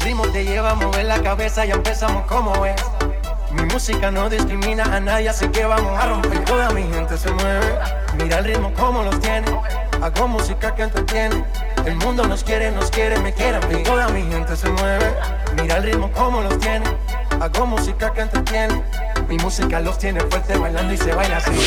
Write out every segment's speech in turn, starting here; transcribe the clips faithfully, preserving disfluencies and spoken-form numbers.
ritmo te lleva a mover la cabeza, ya empezamos como es. Mi música no discrimina a nadie, así que vamos a romper. Toda mi gente se mueve, mira el ritmo como los tiene. Hago música que entretiene. El mundo nos quiere, nos quiere, me quiere a mí. Toda mi gente se mueve, mira el ritmo como los tiene. Hago música que entretiene. Mi música los tiene fuerte bailando y se baila así.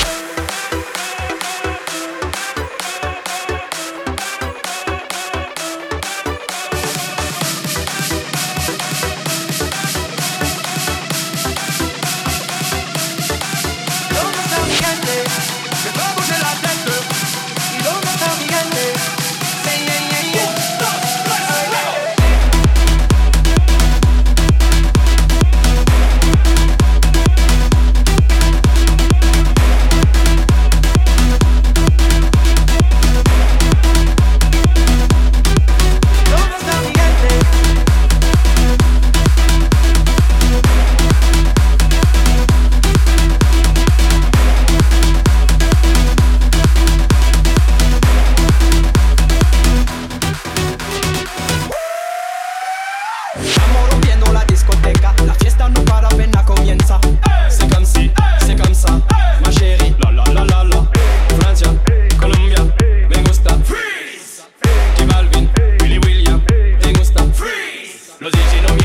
Los D J no